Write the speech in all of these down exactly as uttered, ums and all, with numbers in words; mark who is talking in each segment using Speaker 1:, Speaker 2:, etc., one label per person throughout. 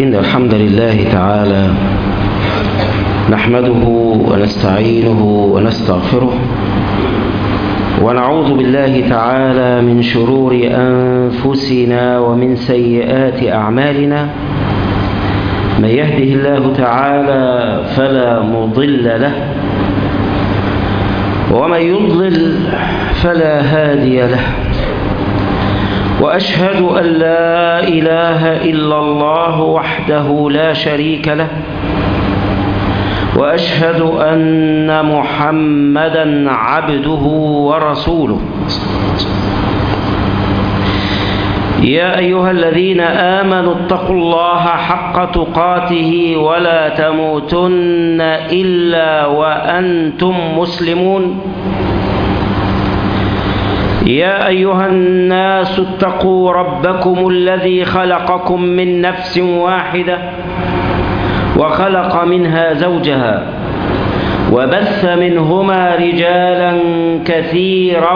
Speaker 1: إن الحمد لله تعالى نحمده ونستعينه ونستغفره ونعوذ بالله تعالى من شرور أنفسنا ومن سيئات أعمالنا. من يهده الله تعالى فلا مضل له ومن يضلل فلا هادي له، وأشهد أن لا إله إلا الله وحده لا شريك له، وأشهد أن محمدًا عبده ورسوله. يا أيها الذين آمنوا اتقوا الله حق تقاته ولا تموتن إلا وأنتم مسلمون. يا أيها الناس اتقوا ربكم الذي خلقكم من نفس واحدة وخلق منها زوجها وبث منهما رجالا كثيرا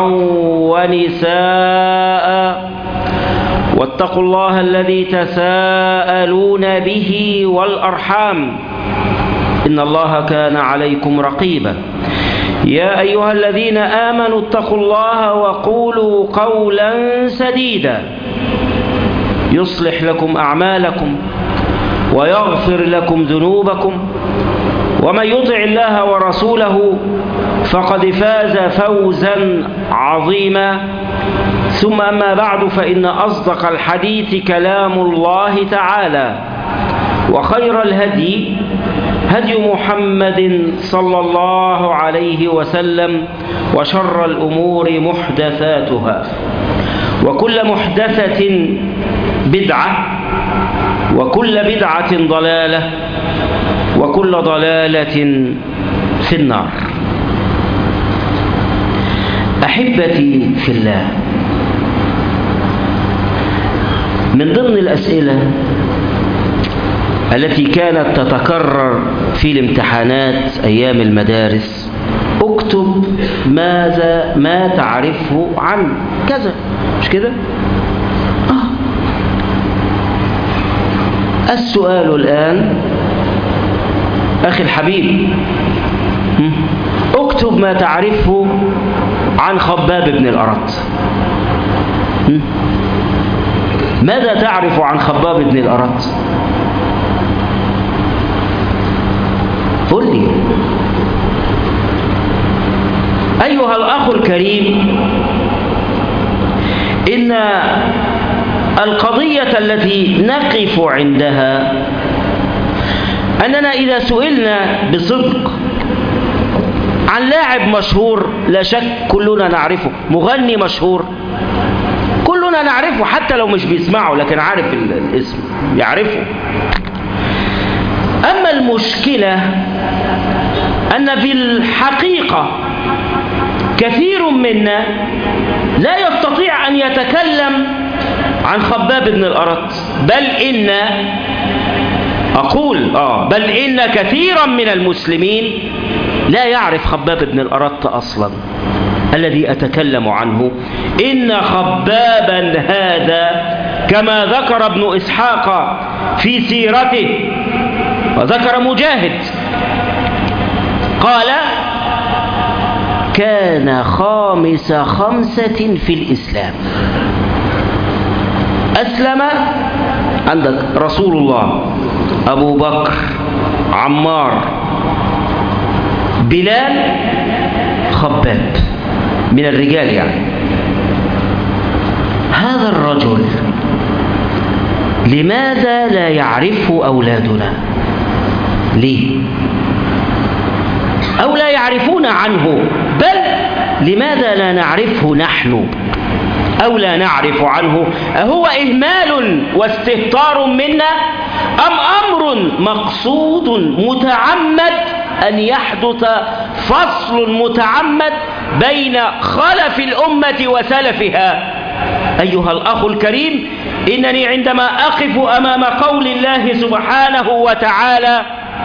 Speaker 1: ونساء، واتقوا الله الذي تساءلون به والأرحام إن الله كان عليكم رقيبا. يا أيها الذين آمنوا اتقوا الله وقولوا قولا سديدا يصلح لكم أعمالكم ويغفر لكم ذنوبكم، ومن يطع الله ورسوله فقد فاز فوزا عظيما. ثم أما بعد، فإن أصدق الحديث كلام الله تعالى، وخير الهدي هدي محمد صلى الله عليه وسلم، وشر الأمور محدثاتها، وكل محدثة بدعة، وكل بدعة ضلالة، وكل ضلالة في النار. أحبتي في الله، من ضمن الأسئلة التي كانت تتكرر في الامتحانات أيام المدارس: اكتب ماذا ما تعرفه عن كذا، مش كده؟ آه. السؤال الآن أخي الحبيب، اكتب ما تعرفه عن خباب بن الأرت. ماذا تعرف عن خباب بن الأرت؟ قل لي. أيها الأخ الكريم، إن القضية التي نقف عندها أننا إذا سئلنا بصدق عن لاعب مشهور، لا شك كلنا نعرفه، مغني مشهور كلنا نعرفه، حتى لو مش بيسمعه لكن عارف الاسم، يعرفه. أما المشكلة أن في الحقيقة كثير منا لا يستطيع أن يتكلم عن خباب بن الأرت، بل إن أقول آه بل إن كثيرا من المسلمين لا يعرف خباب بن الأرت أصلا الذي أتكلم عنه. إن خبابا هذا كما ذكر ابن إسحاق في سيرته، وذكر مجاهد، قال: كان خامس خمسة في الإسلام. أسلم عندك رسول الله، أبو بكر، عمار، بلال، خباب، من الرجال يعني. هذا الرجل لماذا لا يعرفه أولادنا؟ ليه؟ أو لا يعرفون عنه، بل لماذا لا نعرفه نحن أو لا نعرف عنه؟ أهو إهمال واستهتار منا، أم أمر مقصود متعمد أن يحدث فصل متعمد بين خلف الأمة وسلفها؟ أيها الأخ الكريم، إنني عندما أقف أمام قول الله سبحانه وتعالى: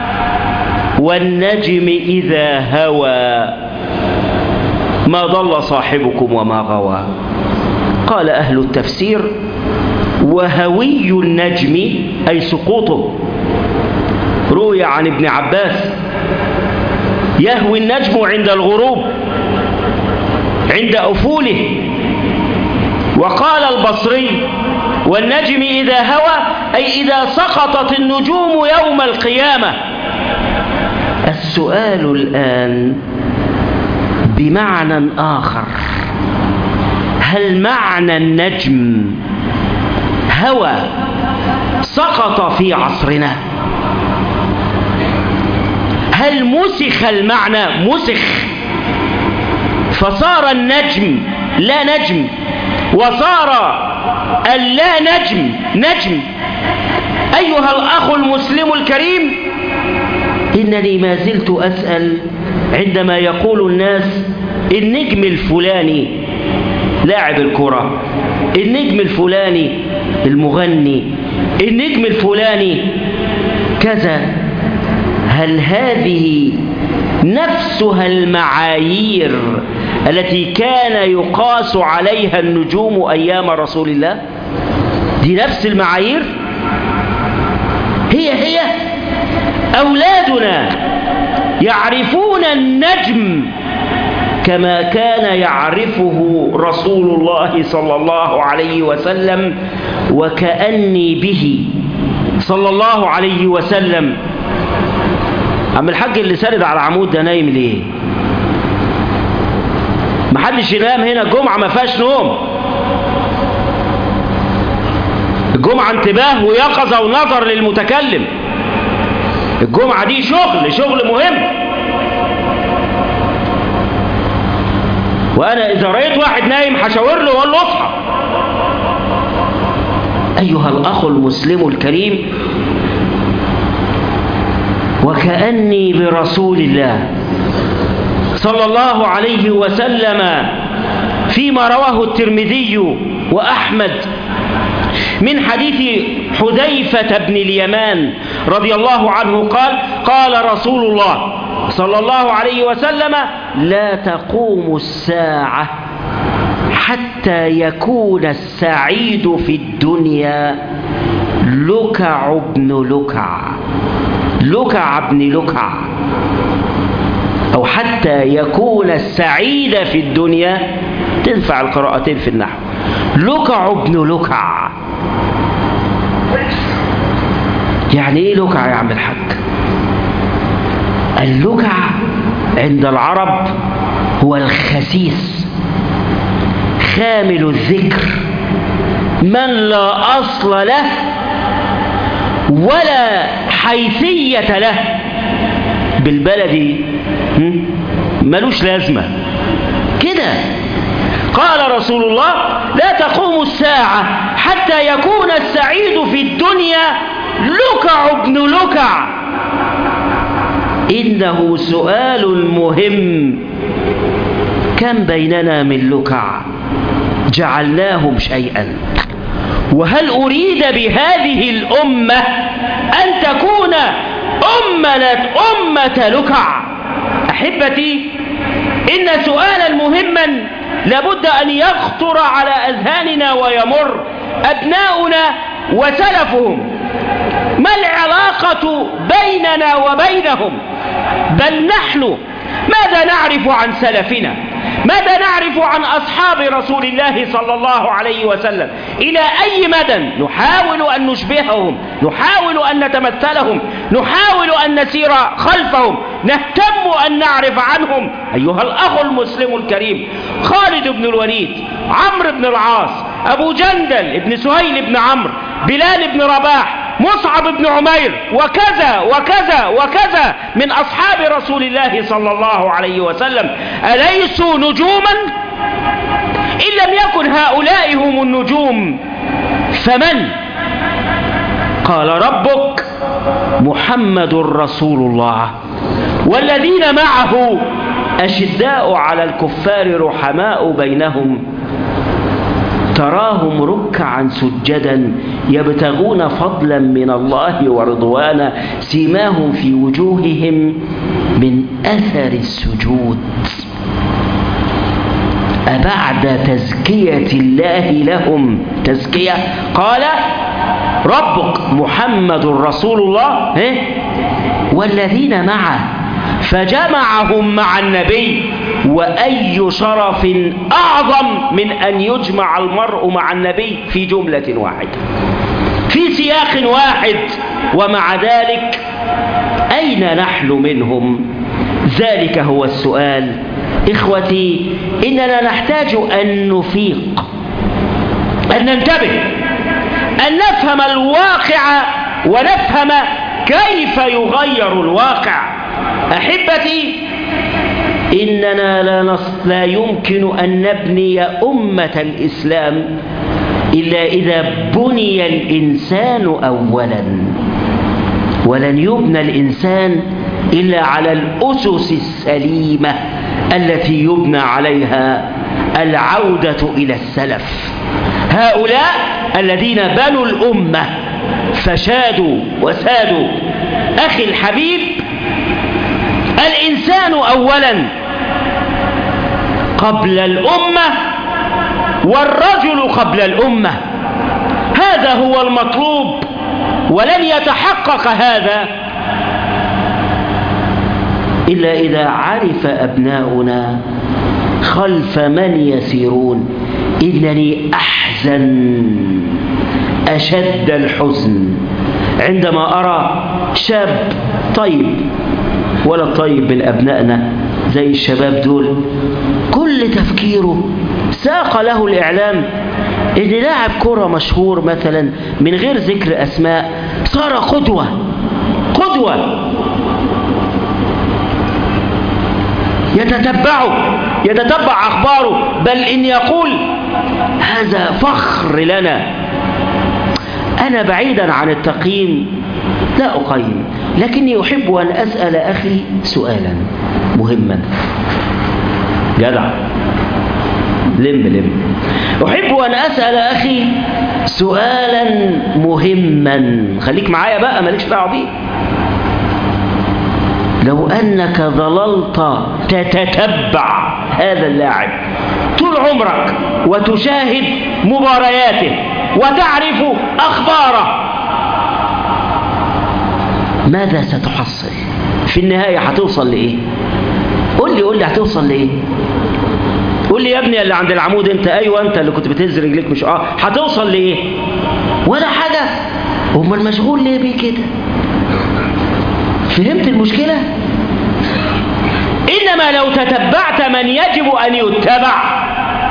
Speaker 1: والنجم إذا هوى ما ضل صاحبكم وما غوى، قال أهل التفسير: وهوي النجم أي سقوطه. روي عن ابن عباس: يهوي النجم عند الغروب عند أفوله. وقال البصري: والنجم إذا هوى أي إذا سقطت النجوم يوم القيامة. السؤال الآن بمعنى آخر: هل معنى النجم هوى سقط في عصرنا؟ هل مسخ المعنى؟ مسخ فصار النجم لا نجم، وصار اللا نجم نجم. أيها الأخ المسلم الكريم، إنني ما زلت أسأل عندما يقول الناس النجم الفلاني لاعب الكرة، النجم الفلاني المغني، النجم الفلاني كذا. هل هذه نفسها المعايير التي كان يقاس عليها النجوم أيام رسول الله؟ دي نفس المعايير؟ هي هي أولادنا يعرفون النجم كما كان يعرفه رسول الله صلى الله عليه وسلم، وكأني به صلى الله عليه وسلم. عم الحاج اللي سارد على العمود ده نايم ليه؟ محدش ينام هنا، الجمعة ما فيهاش نوم. الجمعة انتباه ويقظة ونظر للمتكلم. الجمعة دي شغل شغل مهم. وأنا إذا رأيت واحد نايم هشاور له وأقول له اصحى. أيها الأخ المسلم الكريم، وكأني برسول الله صلى الله عليه وسلم فيما رواه الترمذي وأحمد من حديث حذيفة بن اليمان رضي الله عنه قال: قال رسول الله صلى الله عليه وسلم: لا تقوم الساعة حتى يكون السعيد في الدنيا لكع بن لكع. لكع بن لكع، أو حتى يكون السعيد في الدنيا، تنفع القراءتين في النحو. لكع بن لكع، يعني ايه لكع يا عم الحاج؟ اللكع عند العرب هو الخسيس خامل الذكر، من لا أصل له ولا حيثية له، بالبلدي ملوش لازمة كده. قال رسول الله: لا تقوم الساعة حتى يكون السعيد في الدنيا لكع بن لكع. إنه سؤال مهم: كم بيننا من لكع جعلناهم شيئا؟ وهل أريد بهذه الأمة أن تكون أمة أمة لكع؟ أحبتي، إن سؤالا مهما لابد أن يخطر على أذهاننا ويمر. أبناؤنا وسلفهم، ما العلاقة بيننا وبينهم؟ بل نحن ماذا نعرف عن سلفنا؟ ماذا نعرف عن أصحاب رسول الله صلى الله عليه وسلم؟ إلى أي مدى نحاول أن نشبههم، نحاول أن نتمثلهم، نحاول أن نسير خلفهم، نهتم أن نعرف عنهم؟ أيها الأخ المسلم الكريم، خالد بن الوليد، عمرو بن العاص، أبو جندل بن سهيل بن عمرو، بلال بن رباح، مصعب بن عمير، وكذا وكذا وكذا من أصحاب رسول الله صلى الله عليه وسلم، أليسوا نجوما؟ إن لم يكن هؤلاء هم النجوم فمن؟ قال ربك: محمد رسول الله والذين معه أشداء على الكفار رحماء بينهم تراهم ركعا سجدا يبتغون فضلا من الله ورضوانا سيماهم في وجوههم من أثر السجود. أبعد تزكية الله لهم تزكية؟ قال ربك محمد رسول الله والذين معه، فجمعهم مع النبي. وأي شرف أعظم من أن يجمع المرء مع النبي في جملة واحدة في سياق واحد؟ ومع ذلك أين نحن منهم؟ ذلك هو السؤال. إخوتي، إننا نحتاج أن نفيق، أن ننتبه، أن نفهم الواقع ونفهم كيف يغير الواقع. أحبتي، إننا لا, نص... لا يمكن أن نبني أمة الإسلام إلا إذا بني الإنسان أولا، ولن يبنى الإنسان إلا على الأسس السليمة التي يبنى عليها العودة إلى السلف. هؤلاء الذين بنوا الأمة فشادوا وسادوا. أخي الحبيب، الإنسان أولا قبل الأمة، والرجل قبل الأمة. هذا هو المطلوب، ولن يتحقق هذا إلا إذا عرف أبناؤنا خلف من يسيرون. إنني أحزن أشد الحزن عندما أرى شاب طيب، ولا طيب من أبنائنا زي الشباب دول، كل تفكيره ساق له الإعلام إن لاعب كرة مشهور مثلا من غير ذكر أسماء صار قدوة قدوة يتتبعه يتتبع أخباره، بل إن يقول هذا فخر لنا. أنا بعيدا عن التقييم لا أقيم، لكني أحب أن أسأل أخي سؤالا مهما. جدع، لم لم أحب أن أسأل أخي سؤالا مهما. خليك معايا بقى، مالكش دعوة بيه. لو أنك ظللت تتتبع هذا اللاعب طول عمرك وتشاهد مبارياته وتعرف أخباره، ماذا ستحصل في النهاية؟ هتوصل لإيه؟ قل لي قل لي هتوصل لإيه؟ قل لي يا ابني اللي عند العمود انت، ايوه انت اللي كنت بتهز رجليك، مش اه هتوصل لإيه؟ ولا حاجة. امال مشغول ليه بيه كده؟ فهمت المشكلة؟ إنما لو تتبعت من يجب أن يتبع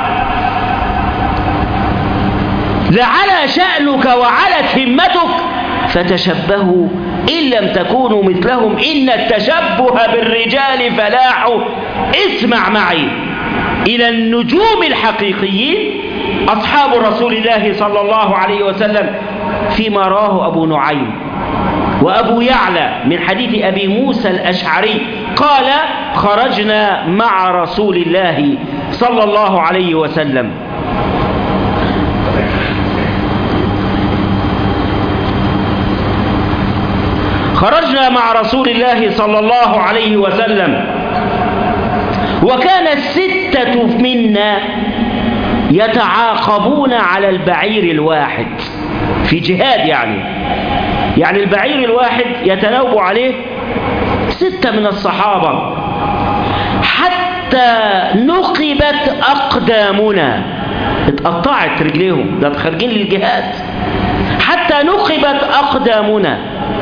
Speaker 1: لعلى شأنك وعلت همتك، فتشبهوا إن لم تكونوا مثلهم، إن التشبه بالرجال فلاح. اسمع معي إلى النجوم الحقيقيين أصحاب رسول الله صلى الله عليه وسلم فيما راه أبو نعيم وأبو يعلى من حديث أبي موسى الأشعري قال: خرجنا مع رسول الله صلى الله عليه وسلم خرجنا مع رسول الله صلى الله عليه وسلم وكان الستة منا يتعاقبون على البعير الواحد في جهاد، يعني يعني البعير الواحد يتناوب عليه ستة من الصحابة، حتى نقبت أقدامنا، اتقطعت رجليهم، ده خارجين للجهاد، حتى نقبت أقدامنا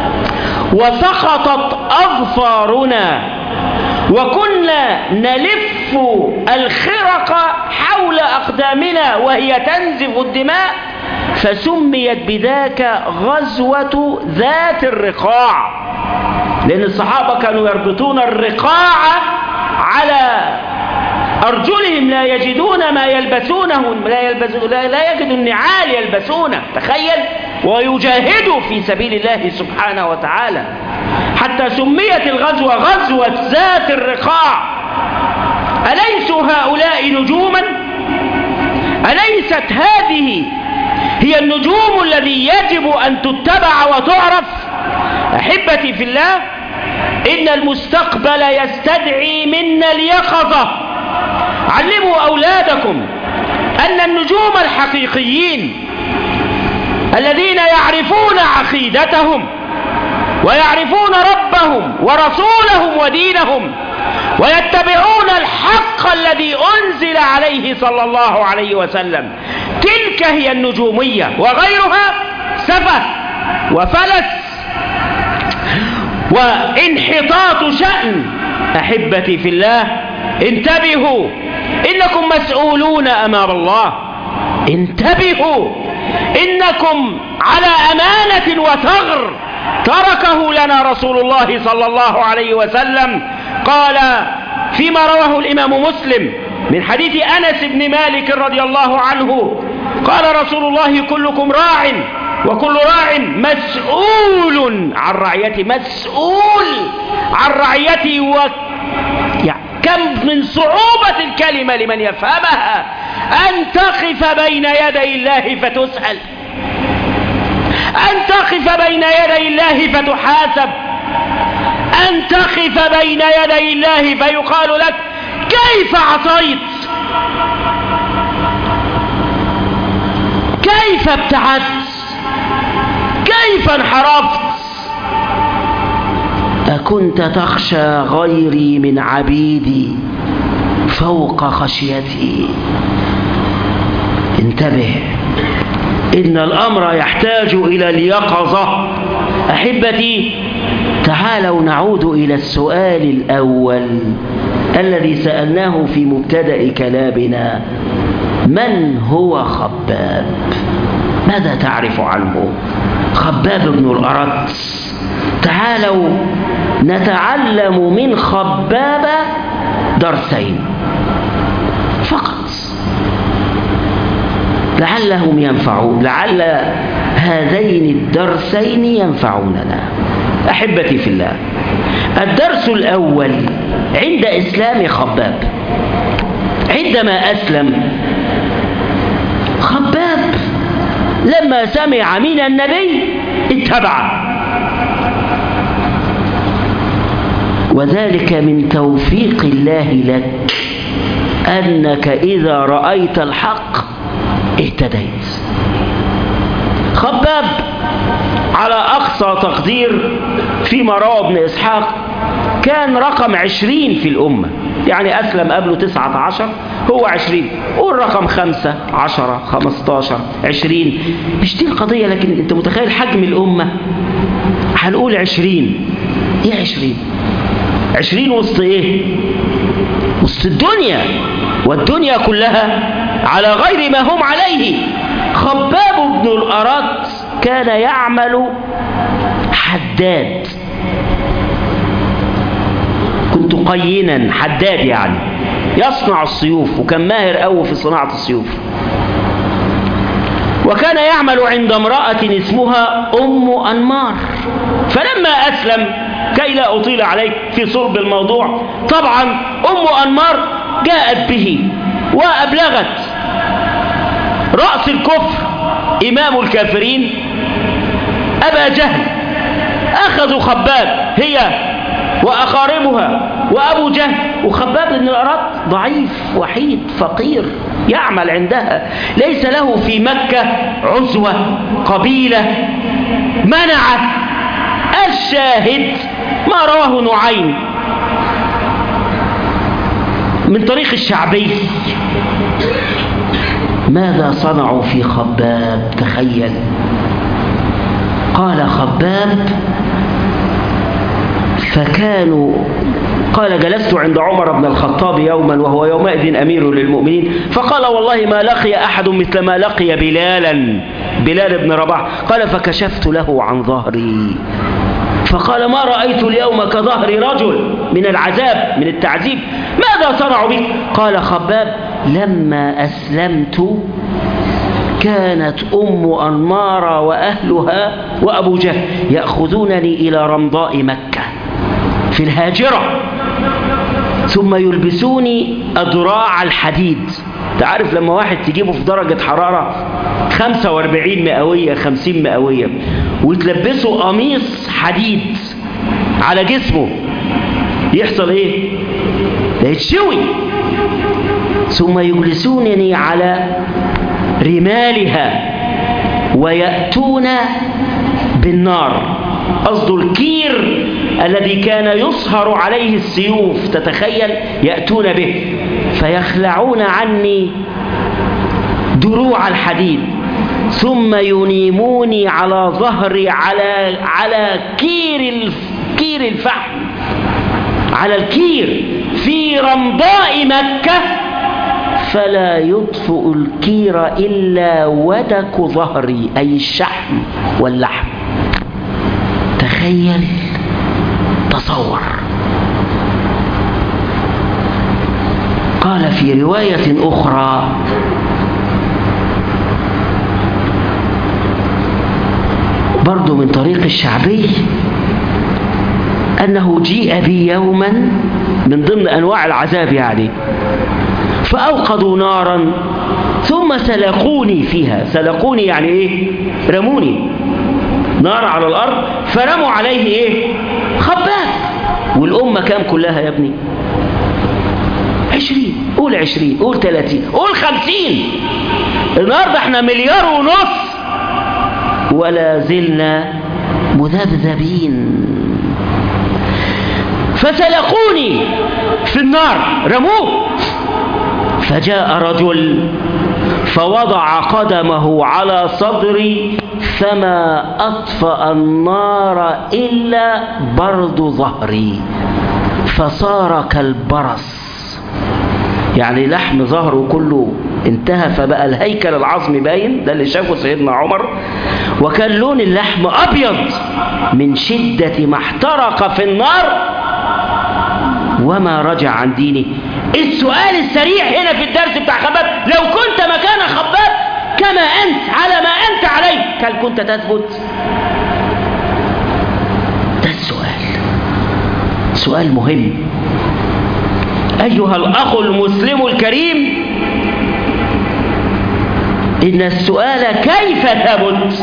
Speaker 1: وسقطت أظفارنا وكنا نلف الخرق حول أقدامنا وهي تنزف الدماء، فسميت بذاك غزوة ذات الرقاع، لأن الصحابة كانوا يربطون الرقاع على أرجلهم، لا يجدون ما يلبسونه، لا, يلبسون لا يجدوا النعال يلبسونه، تخيل، ويجاهدوا في سبيل الله سبحانه وتعالى، حتى سميت الغزوة غزوة ذات الرقاع. أليسوا هؤلاء نجوما؟ أليست هذه هي النجوم الذي يجب أن تتبع وتعرف؟ أحبتي في الله، إن المستقبل يستدعي منا اليقظة علموا أولادكم أن النجوم الحقيقيين الذين يعرفون عقيدتهم ويعرفون ربهم ورسولهم ودينهم ويتبعون الحق الذي أنزل عليه صلى الله عليه وسلم، تلك هي النجومية، وغيرها سفه وفلس وانحطاط شأن. أحبتي في الله، انتبهوا، إنكم مسؤولون أمام الله. انتبهوا، إنكم على أمانة وثغر تركه لنا رسول الله صلى الله عليه وسلم. قال فيما رواه الإمام مسلم من حديث أنس بن مالك رضي الله عنه، قال رسول الله: كلكم راع وكل راع مسؤول عن رعيته. مسؤول عن رعيته. و... يعني كم من صعوبة الكلمة لمن يفهمها، أن تقف بين يدي الله فتسأل، أن تقف بين يدي الله فتحاسب، أن تقف بين يدي الله فيقال لك: كيف عصيت؟ كيف ابتعدت؟ كيف انحرفت؟ أكنت تخشى غيري من عبيدي فوق خشيتي؟ انتبه، إن الأمر يحتاج إلى اليقظة. أحبتي، تعالوا نعود إلى السؤال الأول الذي سألناه في مبتدأ كلامنا: من هو خباب؟ ماذا تعرف عنه؟ خباب بن الأرت. تعالوا نتعلم من خباب درسين فقط، لعلهم ينفعون، لعل هذين الدرسين ينفعوننا. أحبتي في الله، الدرس الأول عند إسلام خباب. عندما أسلم خباب لما سمع من النبي اتبعه، وذلك من توفيق الله لك، أنك إذا رأيت الحق اهتديت. خباب على أقصى تقدير فيما روى ابن إسحاق كان رقم عشرين في الأمة، يعني أسلم قبله تسعة عشر، هو عشرين. قول رقم خمسة، عشرة، خمستاشر، عشرين، مش دي القضية. لكن أنت متخيل حجم الأمة؟ هنقول عشرين. إيه عشرين؟ عشرين وسط إيه؟ وسط الدنيا، والدنيا كلها على غير ما هم عليه. خباب بن الأرت كان يعمل حداد، كنت قينا حداد، يعني يصنع السيوف، وكان ماهر قوي في صناعة السيوف. وكان يعمل عند امرأة اسمها أم أنمار. فلما أسلم، كي لا أطيل عليك في صلب الموضوع، طبعا أم أنمار جاءت به وأبلغت رأس الكفر إمام الكافرين أبا جهل. أخذوا خباب، هي وأقاربها وأبو جهل. وخباب بن الأرت ضعيف وحيد فقير يعمل عندها، ليس له في مكة عزوة قبيلة منعه. الشاهد ما رواه نعيم من طريق الشعبي. ماذا صنعوا في خباب؟ تخيل. قال خباب: فكانوا قال جلست عند عمر بن الخطاب يوما وهو يومئذ أمير للمؤمنين، فقال: والله ما لقي أحد مثل ما لقي بلالا، بلال بن رباح. قال: فكشفت له عن ظهري، فقال: ما رأيت اليوم كظهر رجل من العذاب، من التعذيب. ماذا صنعوا بك؟ قال خباب: لما أسلمت كانت أم أنمار وأهلها وأبو جهل يأخذونني إلى رمضاء مكة في الهاجرة، ثم يلبسوني أدراع الحديد. تعرف لما واحد تجيبه في درجة حرارة خمسة وأربعين مئوية، خمسين مئوية، وتلبسه قميص حديد على جسمه، يحصل ايه؟ ده يتشوي. ثم يجلسونني على رمالها ويأتون بالنار، قصد الكير الذي كان يصهر عليه السيوف، تتخيل، يأتون به فيخلعون عني دروع الحديد ثم ينيموني على ظهري على على كير كير الفحم، على الكير في رمضاء مكة، فلا يطفئ الكير إلا ودك ظهري، أي الشحم واللحم. تخيل، تصور. قال في رواية أخرى: برضو من طريق الشعبي أنه جيء بي يوما من ضمن أنواع العذاب يعني، فأوقدوا نارا ثم سلقوني فيها. سلقوني يعني إيه؟ رموني نار على الأرض، فرموا عليه إيه؟ خباب. والأمة كام كلها يا ابني؟ عشرين، قول عشرين، قول ثلاثين، قول خمسين. النهاردة احنا مليار ونص ولا زلنا مذبذبين. فسلقوني في النار، رموه. فجاء رجل فوضع قدمه على صدري فما أطفأ النار إلا برد ظهري، فصار كالبرص، يعني لحم ظهره كله انتهى فبقى الهيكل العظمي باين. ده اللي شافه سيدنا عمر. وكان لون اللحم أبيض من شدة ما احترق في النار وما رجع عن دينه. السؤال السريع هنا في الدرس بتاع خباب: لو كنت مكان خباب كما أنت على ما أنت عليه، هل كنت تثبت؟ ده السؤال، سؤال مهم. أيها الأخ المسلم الكريم، إن السؤال كيف ثبت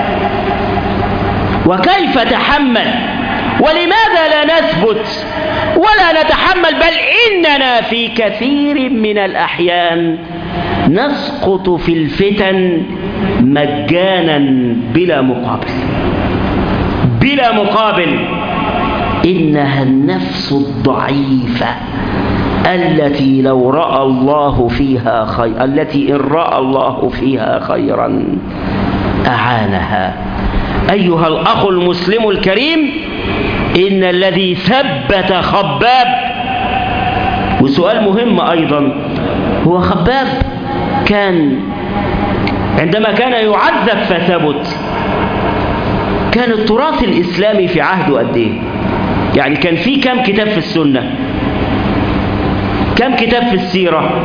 Speaker 1: وكيف تحمل، ولماذا لا نثبت ولا نتحمل، بل إننا في كثير من الأحيان نسقط في الفتن مجانا بلا مقابل بلا مقابل. إنها النفس الضعيفة التي لو رأى الله فيها خير التي إن رأى الله فيها خيرا أعانها. أيها الأخ المسلم الكريم، إن الذي ثبت خباب، وسؤال مهم أيضا، هو خباب كان عندما كان يعذب فثبت، كان التراث الإسلامي في عهده قد إيه؟ يعني كان في كم كتاب في السنة؟ كم كتاب في السيرة؟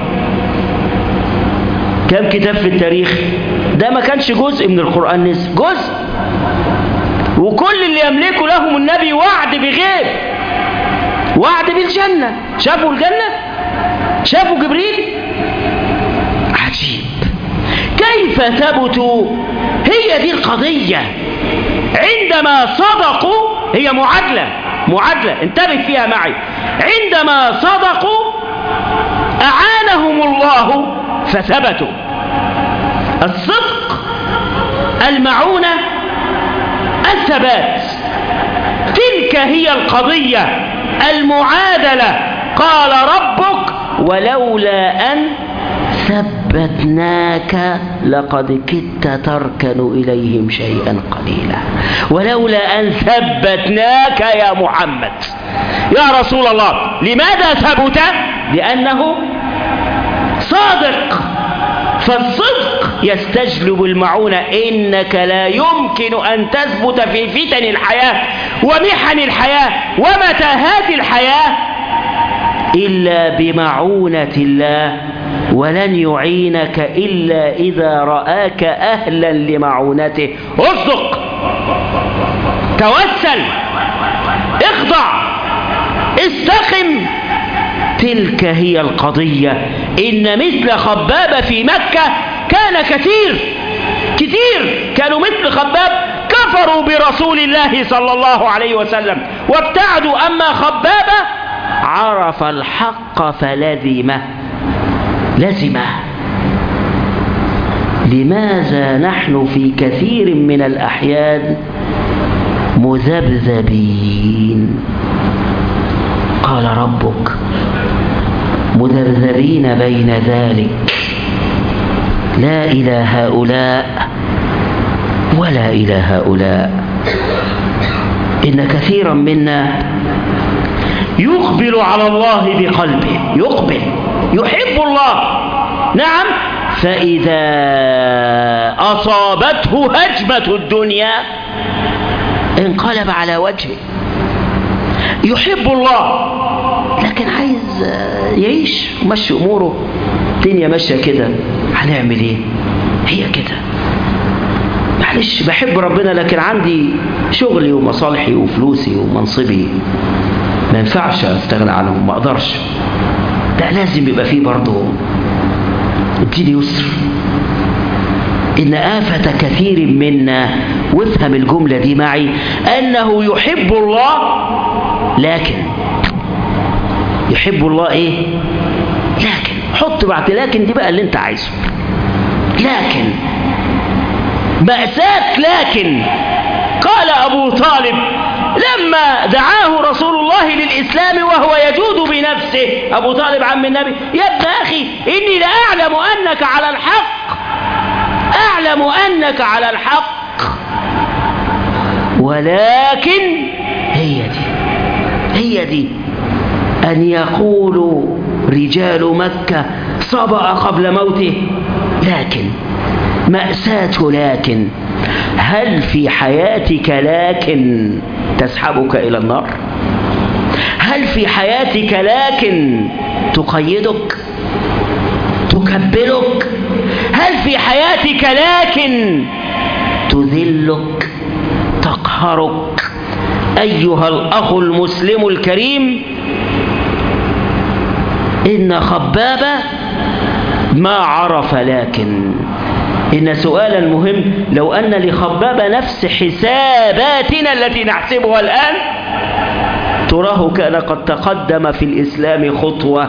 Speaker 1: كم كتاب في التاريخ؟ ده ما كانش جزء من القرآن، نزل جزء، وكل اللي يملكه لهم النبي وعد بغيب، وعد بالجنة. شافوا الجنة؟ شافوا جبريل؟ عجيب. كيف ثبتوا؟ هي دي القضية. عندما صدقوا، هي معادلة معادلة انتبه فيها معي، عندما صدقوا أعانهم الله فثبتوا. الصدق، المعونة، الثبات، تلك هي القضية، المعادلة. قال ربك: ولولا أن ثبتناك لقد كدت تركن إليهم شيئا قليلا. ولولا أن ثبتناك يا محمد يا رسول الله. لماذا ثبت؟ لأنه صادق. فالصدق يستجلب المعونة. إنك لا يمكن أن تثبت في فتن الحياة ومحن الحياة ومتاهات الحياة إلا بمعونة الله، ولن يعينك إلا إذا رآك أهلا لمعونته. اصدق، توسل، اخضع، استقم. تلك هي القضية. إن مثل خباب في مكة كان كثير كثير، كانوا مثل خباب كفروا برسول الله صلى الله عليه وسلم وابتعدوا. أما خباب عرف الحق فلزمه. لازمة. لماذا نحن في كثير من الأحيان مذبذبين؟ قال ربك مذبذبين بين ذلك لا إلى هؤلاء ولا إلى هؤلاء. إن كثيرا منا يقبل على الله بقلبه، يقبل يحب الله، نعم، فإذا أصابته هجمة الدنيا انقلب على وجهه. يحب الله لكن عايز يعيش ومشي أموره، الدنيا ماشية كده، هنعمل ايه؟ هي كده، معلش بحب ربنا لكن عندي شغلي ومصالحي وفلوسي ومنصبي ما ينفعش استغنى عنهم، ما اقدرش. ده لازم يبقى فيه برضه اديني يسر. إن آفة كثير منا، وافهم الجملة دي معي، أنه يحب الله لكن يحب الله إيه؟ لكن حط بعد لكن دي بقى اللي أنت عايزه. لكن مأساة لكن. قال أبو طالب لما دعاه رسول الله للإسلام وهو يجود بنفسه، أبو طالب عم النبي، يا ابن أخي إني لأعلم أنك على الحق، أعلم أنك على الحق، ولكن هي دي هي دي أن يقول رجال مكة صبأ قبل موته. لكن مأساة لكن. هل في حياتك لكن تسحبك إلى النار؟ هل في حياتك لكن تقيدك تكبلك؟ هل في حياتك لكن تذلك تقهرك؟ أيها الأخ المسلم الكريم، إن خباب ما عرف لكن. إن سؤالا مهم، لو أن لخباب نفس حساباتنا التي نحسبها الآن، تراه كان قد تقدم في الإسلام خطوة.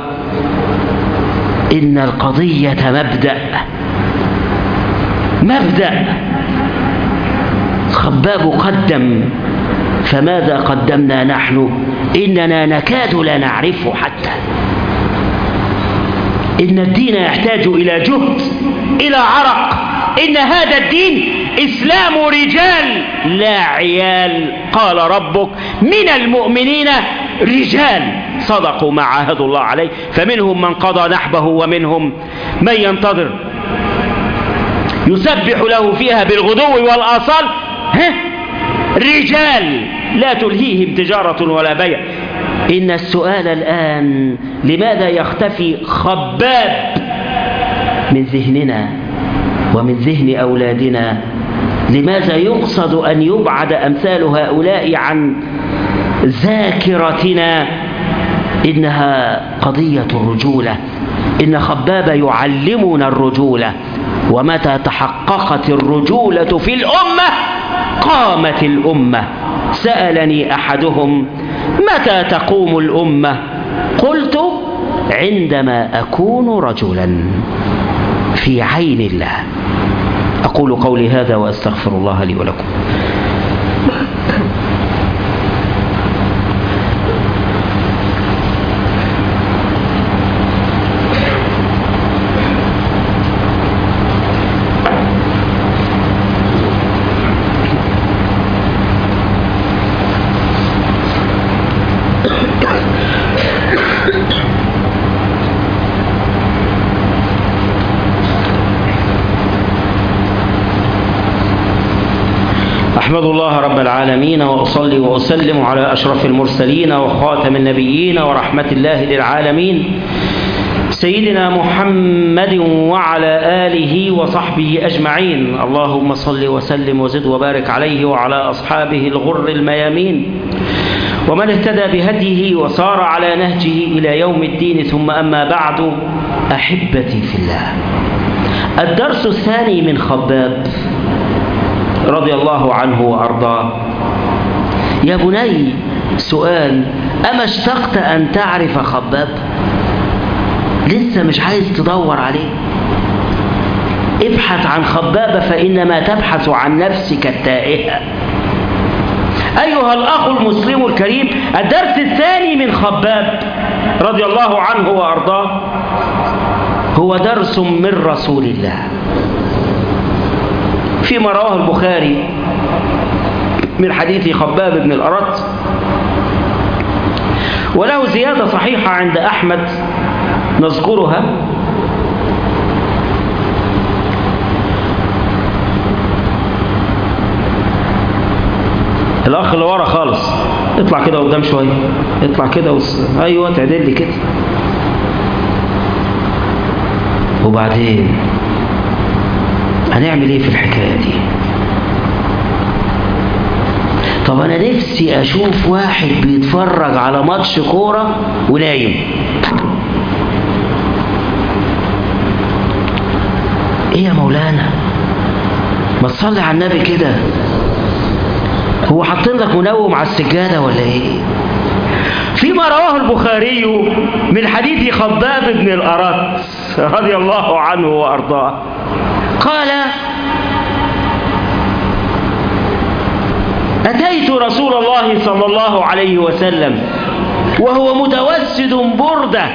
Speaker 1: إن القضية مبدأ مبدأ خباب قدم، فماذا قدمنا نحن؟ إننا نكاد لا نعرفه حتى. إن الدين يحتاج إلى جهد، إلى عرق. إن هذا الدين إسلام رجال لا عيال. قال ربك من المؤمنين رجال صدقوا ما عاهدوا الله عليه، فمنهم من قضى نحبه ومنهم من ينتظر، يسبح له فيها بالغدو والآصال. ها؟ رجال لا تلهيهم تجارة ولا بيع. إن السؤال الآن، لماذا يختفي خباب من ذهننا ومن ذهن أولادنا؟ لماذا يقصد أن يبعد أمثال هؤلاء عن ذاكرتنا؟ إنها قضية الرجولة. إن خباب يعلمنا الرجولة، ومتى تحققت الرجولة في الأمة قامت الأمة. سألني أحدهم متى تقوم الأمة؟ قلت عندما أكون رجلا في عين الله. أقول قولي هذا وأستغفر الله لي ولكم. أحمد الله رب العالمين، وأصلي وأسلم على أشرف المرسلين وخاتم النبيين ورحمة الله للعالمين سيدنا محمد وعلى آله وصحبه أجمعين. اللهم صل وسلم وزد وبارك عليه وعلى أصحابه الغر الميامين ومن اهتدى بهديه وصار على نهجه إلى يوم الدين. ثم أما بعد، أحبتي في الله، الدرس الثاني من خباب رضي الله عنه وأرضاه. يا بني، سؤال: أما اشتقت أن تعرف خباب؟ لسه مش عايز تدور عليه؟ ابحث عن خباب فإنما تبحث عن نفسك التائهة. أيها الأخ المسلم الكريم، الدرس الثاني من خباب رضي الله عنه وأرضاه هو درس من رسول الله فيما رواه البخاري من حديث خباب بن الأرت، وله زيادة صحيحة عند أحمد نذكرها. الأخ اللي ورا خالص اطلع كده قدام شوية، اطلع كده وس... أيوة تعدل لي كده. وبعدين هنعمل ايه في الحكاية دي؟ طب أنا نفسي أشوف واحد بيتفرج على ماتش كورة ونايم. إيه يا مولانا؟ ما تصلي على النبي كده، هو حاطين لك منوم على السجادة ولا إيه؟ فيما رواه البخاري من حديث خباب بن الأرت رضي الله عنه وأرضاه قال: أتيت رسول الله صلى الله عليه وسلم وهو متوسد بردة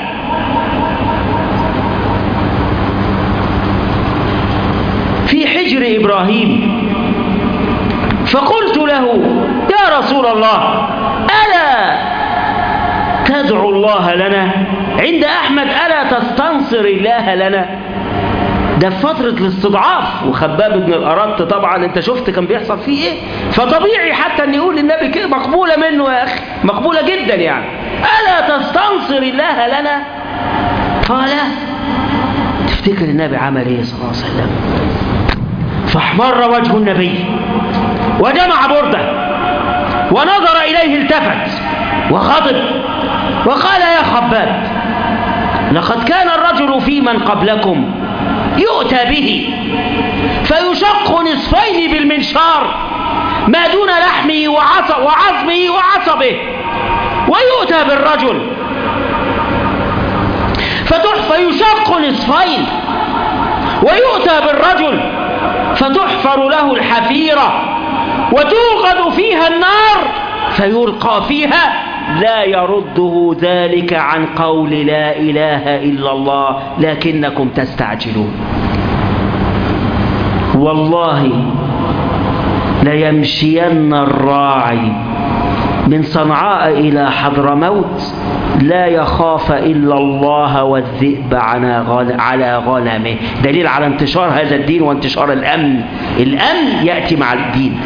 Speaker 1: في حجر إبراهيم، فقلت له: يا رسول الله، ألا تدعو الله لنا؟ عند أحمد: ألا تستنصر الله لنا؟ ده في فترة الاستضعاف، وخباب بن الأرت طبعا انت شفت كان بيحصل فيه ايه، فطبيعي حتى ان يقول للنبي كده، مقبولة منه يا أخي، مقبولة جدا يعني. ألا تستنصر الله لنا؟ قال: تفتكر النبي عمل ايه صلى الله عليه وسلم؟ فاحمر وجه النبي وجمع برده ونظر إليه، التفت وغضب وقال: يا خباب، لقد كان الرجل في من قبلكم يؤتى به فيشق نصفين بالمنشار ما دون لحمه وعظمه وعصبه، ويؤتى بالرجل فيشق نصفين، ويؤتى بالرجل فتحفر له الحفيرة وتوقد فيها النار فيلقى فيها، لا يرده ذلك عن قول لا إله إلا الله، لكنكم تستعجلون. والله ليمشين الراعي من صنعاء إلى حضرموت لا يخاف إلا الله والذئب على غنمه. دليل على انتشار هذا الدين وانتشار الأمن. الأمن يأتي مع الدين.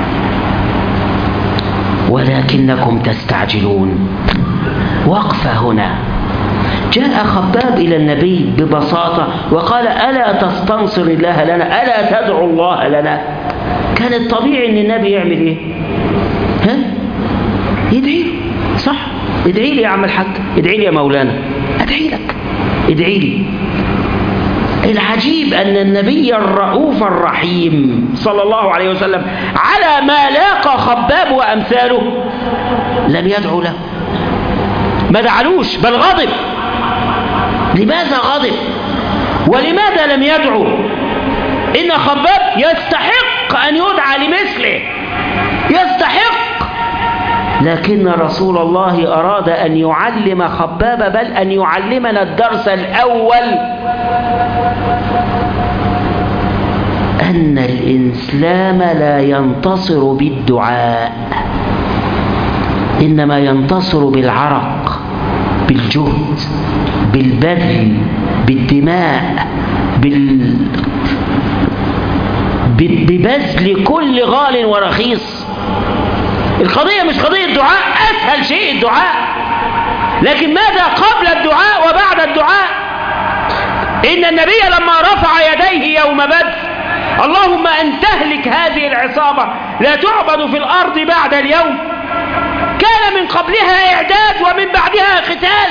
Speaker 1: ولكنكم تستعجلون. وقفة هنا. جاء خباب إلى النبي ببساطة وقال: ألا تستنصر الله لنا؟ ألا تدعو الله لنا؟ كان الطبيعي أن النبي يعمل إيه؟ ها؟ يدعي له. صح؟ ادعي لي يا عم الحاج، ادعي لي يا مولانا، ادعي لك، ادعي لي. العجيب أن النبي الرؤوف الرحيم صلى الله عليه وسلم على ما لاقى خباب وأمثاله لم يدعو له، ما دعلوش، بل غضب. لماذا غضب؟ ولماذا لم يدعو؟ إن خباب يستحق أن يدعى لمثله، يستحق. لكن رسول الله أراد أن يعلم خباب، بل أن يعلمنا الدرس الأول، أن الإسلام لا ينتصر بالدعاء، إنما ينتصر بالعرق، بالجهد، بالبذل، بالدماء، بال... ببذل كل غال ورخيص. القضية مش قضية دعاء، أسهل شيء الدعاء، لكن ماذا قبل الدعاء وبعد الدعاء؟ إن النبي لما رفع يديه يوم بدر: اللهم أن تهلك هذه العصابة لا تعبد في الأرض بعد اليوم، كان من قبلها إعداد ومن بعدها قتال.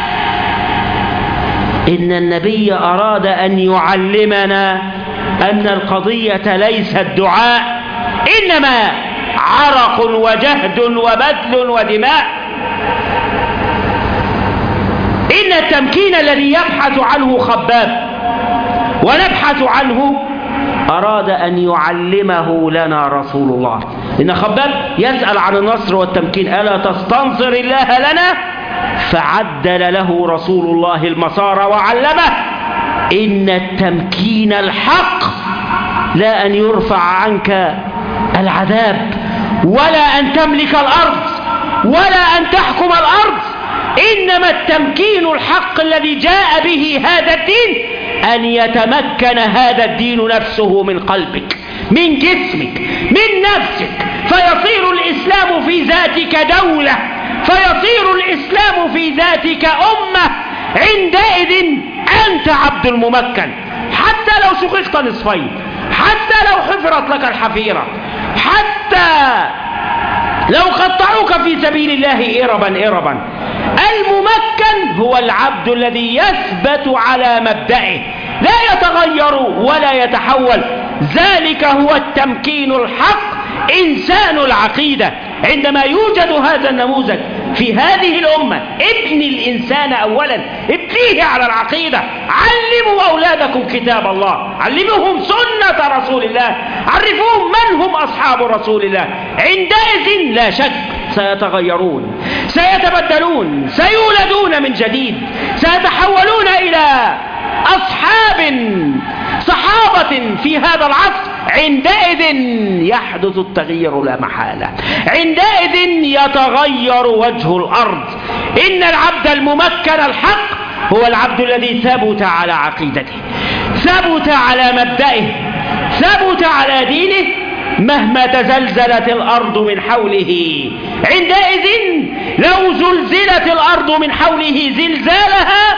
Speaker 1: إن النبي أراد أن يعلمنا أن القضية ليست دعاء، إنما عرق وجهد وبذل ودماء. إن التمكين الذي يبحث عنه خباب ونبحث عنه أراد أن يعلمه لنا رسول الله. إن خباب يسأل عن النصر والتمكين: ألا تستنصر الله لنا؟ فعدل له رسول الله المسار وعلمه: إن التمكين الحق لا أن يرفع عنك العذاب، ولا أن تملك الأرض، ولا أن تحكم الأرض، إنما التمكين الحق الذي جاء به هذا الدين أن يتمكن هذا الدين نفسه من قلبك، من جسمك، من نفسك، فيصير الإسلام في ذاتك دولة، فيصير الإسلام في ذاتك أمة. عندئذ أنت عبد الممكن، حتى لو شققت نصفين، حتى لو حفرت لك الحفيرة، حتى لو قطعوك في سبيل الله إربا إربا. الممكن هو العبد الذي يثبت على مبدئه، لا يتغير ولا يتحول. ذلك هو التمكين الحق، إنسان العقيدة. عندما يوجد هذا النموذج في هذه الأمة، ابني الإنسان أولا، ابنيه على العقيدة. علموا أولادكم كتاب الله، علموهم سنة رسول الله، عرفوهم من هم أصحاب رسول الله. عندئذ لا شك سيتغيرون، سيتبدلون، سيولدون من جديد، سيتحولون إلى أصحاب صحابة في هذا العصر. عندئذ يحدث التغيير لا محالة، عندئذ يتغير وجه الأرض. إن العبد الممكن الحق هو العبد الذي ثبت على عقيدته، ثبت على مبدئه، ثبت على دينه مهما تزلزلت الأرض من حوله. عندئذ لو زلزلت الأرض من حوله زلزالها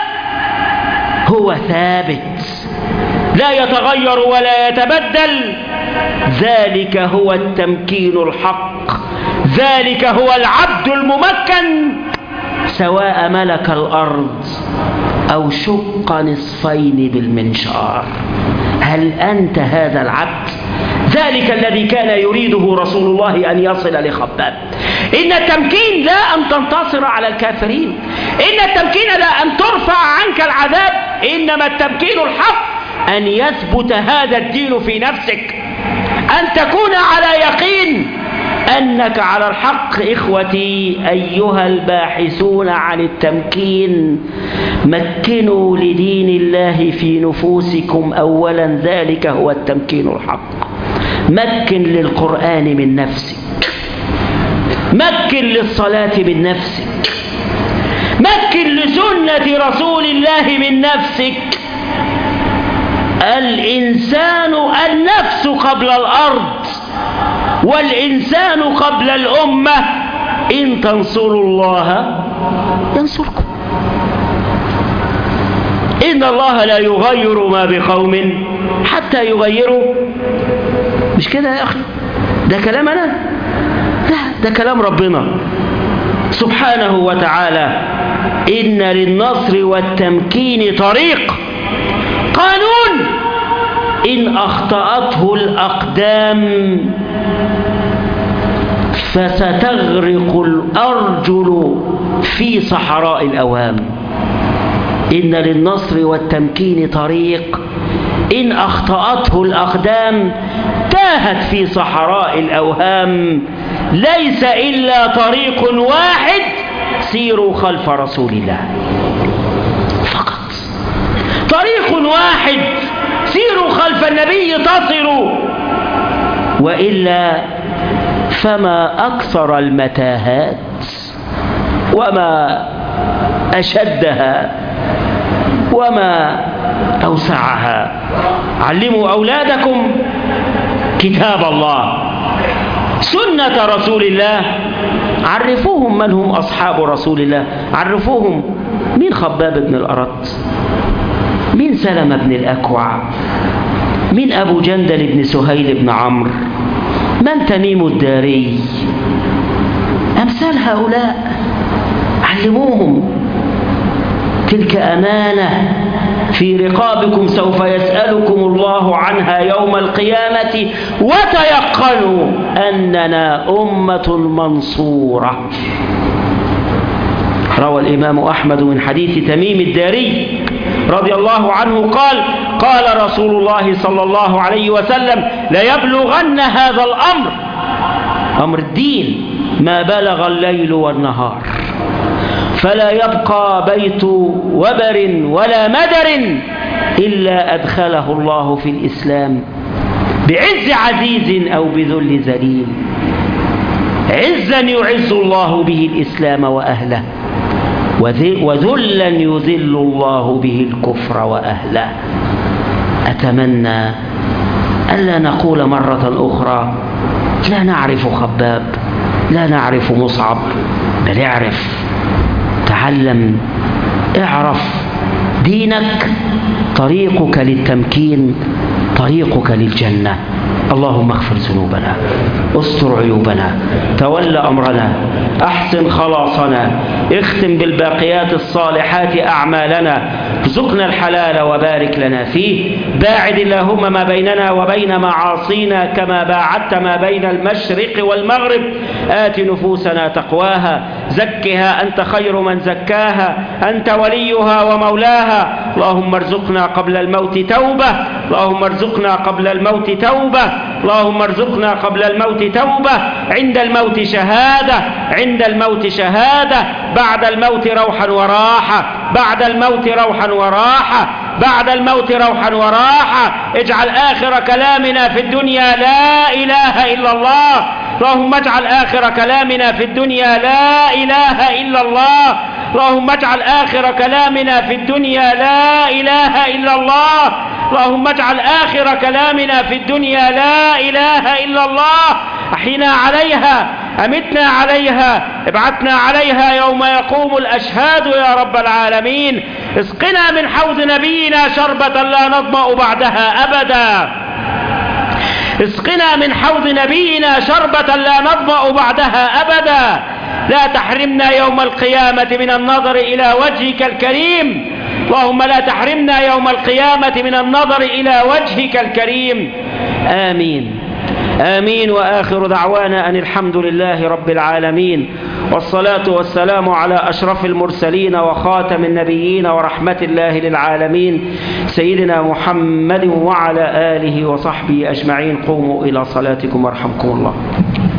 Speaker 1: هو ثابت، لا يتغير ولا يتبدل. ذلك هو التمكين الحق، ذلك هو العبد الممكن، سواء ملك الأرض أو شق نصفين بالمنشار. هل أنت هذا العبد؟ ذلك الذي كان يريده رسول الله أن يصل لخباب. إن التمكين لا أن تنتصر على الكافرين، إن التمكين لا أن ترفع عنك العذاب، إنما التمكين الحق أن يثبت هذا الدين في نفسك، أن تكون على يقين أنك على الحق. إخوتي أيها الباحثون عن التمكين، مكنوا لدين الله في نفوسكم أولا، ذلك هو التمكين الحق. مكن للقرآن من نفسك، مكن للصلاة من نفسك، مكن لسنة رسول الله من نفسك. الإنسان النفس قبل الأرض، والإنسان قبل الأمة. إن تنصروا الله ينصركم. إن الله لا يغير ما بقوم حتى يغيروا. مش كده يا أخي؟ ده كلام أنا؟ لا، ده كلام ربنا سبحانه وتعالى. إن للنصر والتمكين طريق، قانون إن أخطأته الأقدام فستغرق الأرجل في صحراء الأوهام. إن للنصر والتمكين طريق إن أخطأته الأقدام تاهت في صحراء الأوهام. ليس إلا طريق واحد، سيروا خلف رسول الله. فقط طريق واحد، سيروا خلف النبي تصلوا، وإلا فما أكثر المتاهات وما أشدها وما أوسعها. علموا أولادكم كتاب الله، سنة رسول الله. عرفوهم من هم أصحاب رسول الله، عرفوهم مين خباب بن الأرط، مين سلمة بن الأكوع، مين أبو جندل بن سهيل بن عمرو، من تميم الداري، أمثال هؤلاء. علموهم. تلك أمانة في رقابكم، سوف يسألكم الله عنها يوم القيامة، وتيقنوا أننا أمة منصورة. روى الإمام أحمد من حديث تميم الداري رضي الله عنه قال قال رسول الله صلى الله عليه وسلم ليبلغن هذا الأمر، أمر الدين، ما بلغ الليل والنهار، فلا يبقى بيت وبر ولا مدر إلا أدخله الله في الإسلام بعز عزيز أو بذل ذليل، عزا يعز الله به الإسلام وأهله، وذلا يذل الله به الكفر وأهله. أتمنى ألا نقول مرة أخرى لا نعرف خباب، لا نعرف مصعب، بل اعرف، تعلم، اعرف دينك، طريقك للتمكين، طريقك للجنة. اللهم اغفر ذنوبنا، استر عيوبنا، تول أمرنا، أحسن خلاصنا، اختم بالباقيات الصالحات أعمالنا، ارزقنا الحلال وبارك لنا فيه، باعد اللهم ما بيننا وبين معاصينا كما باعدت ما بين المشرق والمغرب، آت نفوسنا تقواها، زكها أنت خير من زكاها، أنت وليها ومولاها. اللهم ارزقنا قبل الموت توبة، اللهم ارزقنا قبل الموت توبة، اللهم ارزقنا قبل الموت توبة، عند الموت شهادة، عند الموت شهادة، بعد الموت روحا وراحة، بعد الموت روحا وراحة، بعد الموت روحا وراحة. اجعل آخر كلامنا في الدنيا لا إله إلا الله، اللهم اجعل آخر كلامنا في الدنيا لا إله إلا الله، اللهم اجعل آخر كلامنا في الدنيا لا إله إلا الله، اللهم اجعل آخر كلامنا في الدنيا لا إله إلا الله. أحينا عليها، أمتنا عليها، ابعثنا عليها يوم يقوم الأشهاد يا رب العالمين. اسقنا من حوض نبينا شربة لا نظمأ بعدها أبدا، اسقنا من حوض نبينا شربة لا نظمأ بعدها أبدا. لا تحرمنا يوم القيامة من النظر إلى وجهك الكريم، اللهم لا تحرمنا يوم القيامة من النظر إلى وجهك الكريم. آمين آمين. وآخر دعوانا أن الحمد لله رب العالمين، والصلاة والسلام على أشرف المرسلين وخاتم النبيين ورحمة الله للعالمين سيدنا محمد وعلى آله وصحبه أجمعين. قوموا إلى صلاتكم ورحمكم الله.